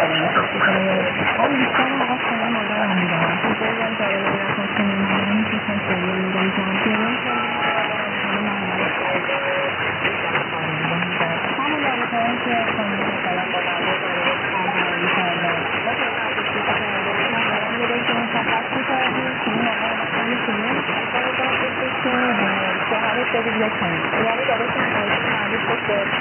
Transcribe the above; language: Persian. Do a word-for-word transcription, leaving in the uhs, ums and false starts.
آن دوستان آقا خیلی مادرم میدارم که خیلی هم جالبه برسن سینما میکشن سریال میگم جمع همون رابطه هایی که خانم مثلا با نبود همکاری کردن و خیلی نبودی که مثلا یه روز مشخص میکردیم که این آقا مثلا میتونیم باید باید بسید که شوهرش بگید یک کنیم یعنی داره که نمایش مربوط بشه